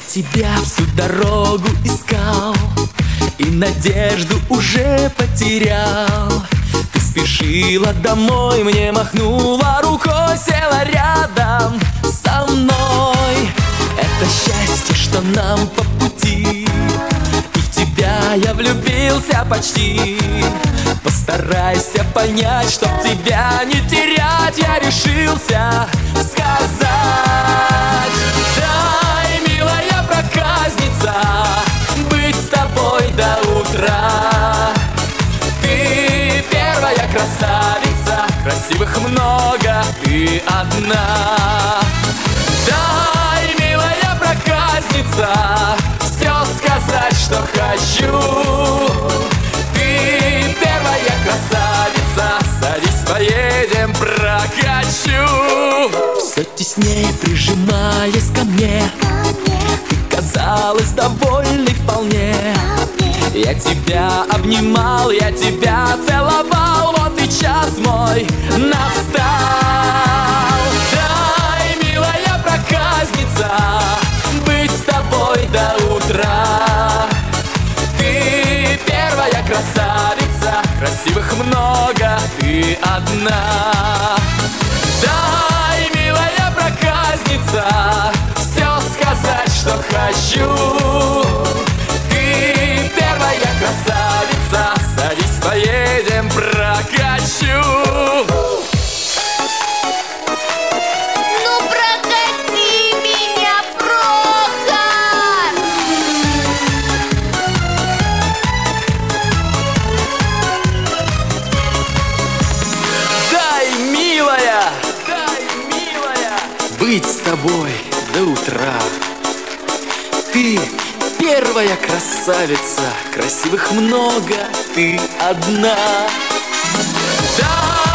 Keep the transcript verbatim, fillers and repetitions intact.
тебя всю дорогу искал и надежду уже потерял. Ты спешила домой, мне махнула рукой, села рядом со мной. Это счастье, что нам по пути, и в тебя я влюбился почти. Постарайся понять, чтоб тебя не терять, я решился сказать: дай, милая проказница, быть с тобой до утра. Ты первая красавица, красивых много, ты одна. Дай, милая проказница, все сказать, что хочу. Ты первая красавица, садись, поедем, прокачу. Все теснее прижимаясь ко мне, ты казалась довольной вполне. Я тебя обнимал, я тебя целовал, вот и час мой настал. Дай, милая проказница, быть с тобой до утра. Ты первая красавица, красивых много, ты одна. Дай, милая проказница, все сказать, что хочу. Ты первая красавица, садись, поедем, прокачу. Ну прокати меня, Прохор! Дай, милая, дай, милая, быть с тобой до утра. Ты первая красавица, красивых много, ты одна. Дай,